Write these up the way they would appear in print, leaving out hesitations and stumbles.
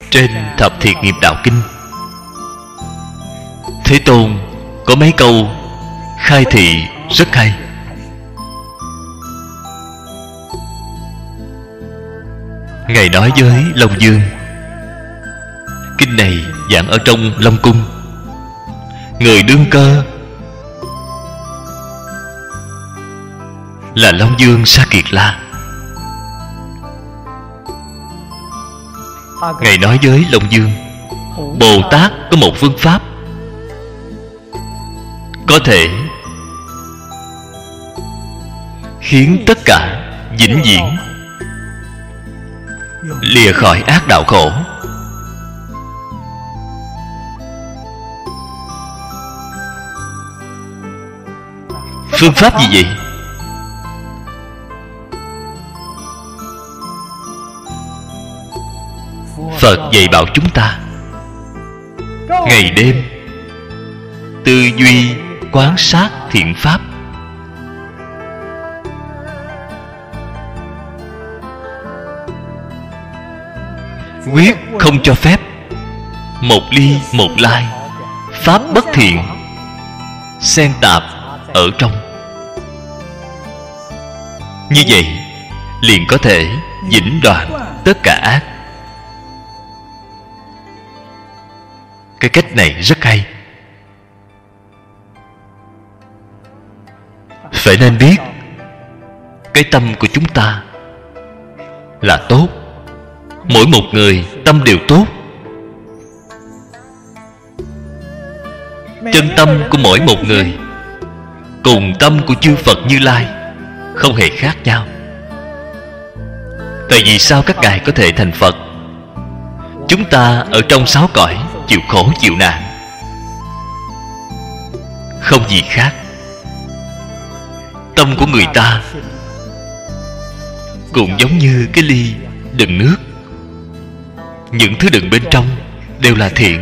Trên Thập Thiện Nghiệp Đạo Kinh, Thế Tôn có mấy câu khai thị rất hay. Ngài nói với Long Dương, kinh này giảng ở trong Long Cung. Người đương cơ là Long Dương Sa Kiệt La. Ngài nói với Long Dương, Bồ Tát có một phương pháp có thể khiến tất cả vĩnh viễn lìa khỏi ác đạo khổ. Phương pháp gì vậy? Phật dạy bảo chúng ta ngày đêm tư duy quán sát thiện pháp, quyết không cho phép một ly một lai pháp bất thiện xen tạp ở trong. Như vậy liền có thể vĩnh đoạn tất cả ác. Cái cách này rất hay. Phải nên biết cái tâm của chúng ta là tốt. Mỗi một người tâm đều tốt. Chân tâm của mỗi một người cùng tâm của chư Phật Như Lai không hề khác nhau. Tại vì sao các ngài có thể thành Phật? Chúng ta ở trong sáu cõi chịu khổ chịu nạn, không gì khác. Tâm của người ta cũng giống như cái ly đựng nước. Những thứ đựng bên trong đều là thiện,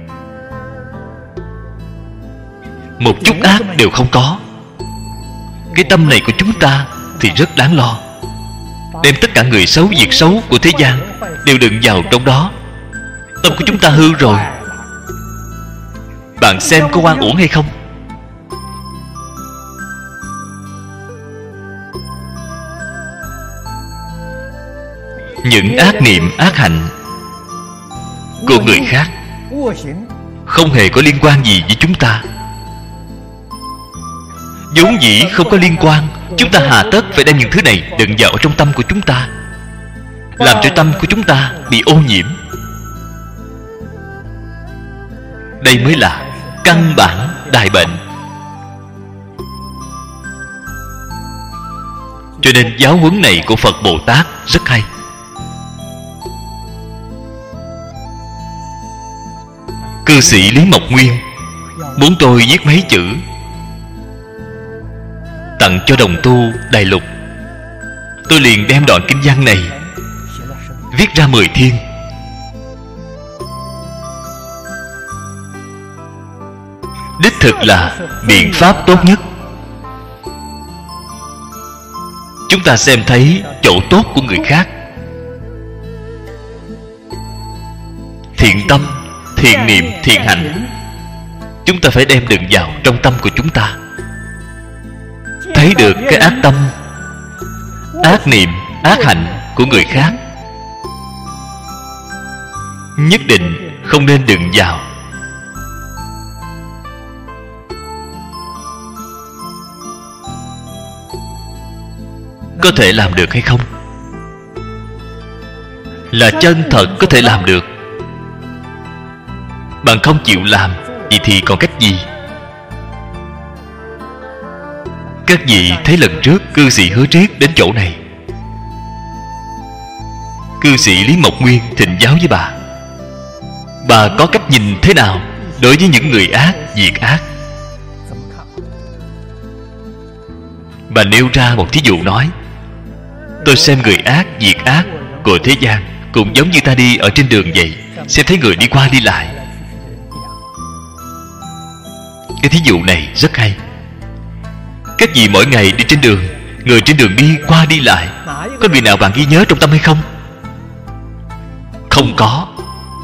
một chút ác đều không có. Cái tâm này của chúng ta thì rất đáng lo. Đem tất cả người xấu, việc xấu của thế gian đều đựng vào trong đó. Tâm của chúng ta hư rồi, bạn xem có oan uổng hay không? Những ác niệm, ác hạnh của người khác không hề có liên quan gì với chúng ta. Vốn dĩ không có liên quan, chúng ta hà tất phải đem những thứ này đựng vào trong tâm của chúng ta, làm cho tâm của chúng ta bị ô nhiễm. Đây mới là căn bản đại bệnh. Cho nên giáo huấn này của Phật Bồ Tát rất hay. Cư sĩ Lý Mộc Nguyên muốn tôi viết mấy chữ tặng cho đồng tu Đại Lục. Tôi liền đem đoạn kinh văn này viết ra 10 thiên. Đích thực là biện pháp tốt nhất. Chúng ta xem thấy chỗ tốt của người khác, thiện tâm, thiện niệm, thiện hạnh, chúng ta phải đem đựng vào trong tâm của chúng ta. Thấy được cái ác tâm, ác niệm, ác hạnh của người khác, nhất định không nên đựng vào. Có thể làm được hay không? Là chân thật có thể làm được. Bạn không chịu làm, vậy thì còn cách gì? Các vị thấy lần trước cư sĩ Hứa Triết đến chỗ này, cư sĩ Lý Mộc Nguyên thỉnh giáo với bà có cách nhìn thế nào đối với những người ác, việc ác? Bà nêu ra một thí dụ nói, tôi xem người ác, việc ác của thế gian cũng giống như ta đi ở trên đường vậy, xem thấy người đi qua đi lại. Cái thí dụ này rất hay. Các vị mỗi ngày đi trên đường, người trên đường đi qua đi lại, có người nào bạn ghi nhớ trong tâm hay không? Không có.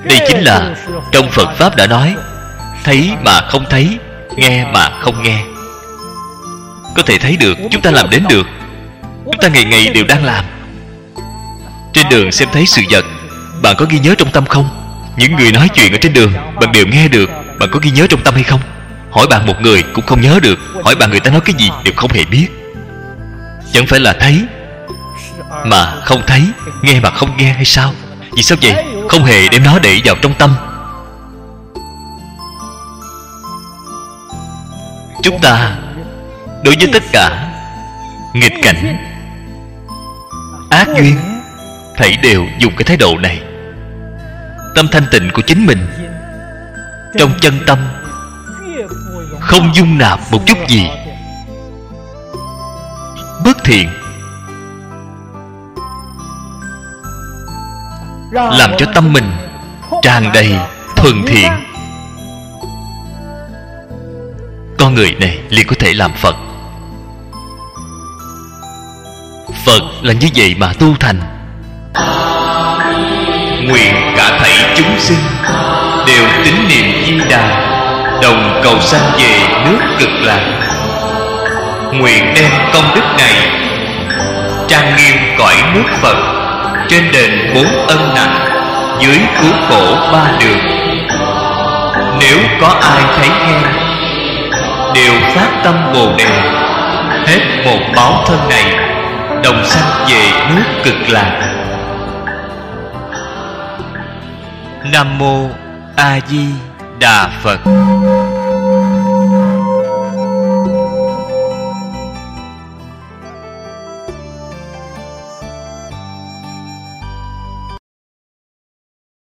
Đây chính là trong Phật Pháp đã nói, thấy mà không thấy, nghe mà không nghe. Có thể thấy được, chúng ta làm đến được. Chúng ta ngày ngày đều đang làm. Trên đường xem thấy sự vật, bạn có ghi nhớ trong tâm không? Những người nói chuyện ở trên đường, bạn đều nghe được. Bạn có ghi nhớ trong tâm hay không? Hỏi bạn một người cũng không nhớ được. Hỏi bạn người ta nói cái gì đều không hề biết. Chẳng phải là thấy mà không thấy, nghe mà không nghe hay sao? Vì sao vậy? Không hề đem nó để vào trong tâm. Chúng ta đối với tất cả nghịch cảnh, ác duyên, thảy đều dùng cái thái độ này. Tâm thanh tịnh của chính mình, trong chân tâm không dung nạp một chút gì bất thiện, làm cho tâm mình tràn đầy thuần thiện, con người này liền có thể làm Phật. Phật là như vậy mà tu thành. Nguyện cả thảy chúng sinh đều tín niệm Di Đà, đồng cầu sanh về nước Cực Lạc. Nguyện đem công đức này trang nghiêm cõi nước Phật, trên đền 4 ân nặng, dưới cứu khổ 3 đường. Nếu có ai thấy nghe, đều phát tâm Bồ Đề, hết một báo thân này, đồng sanh về nước Cực Lạc. Nam mô A Di Đà Phật.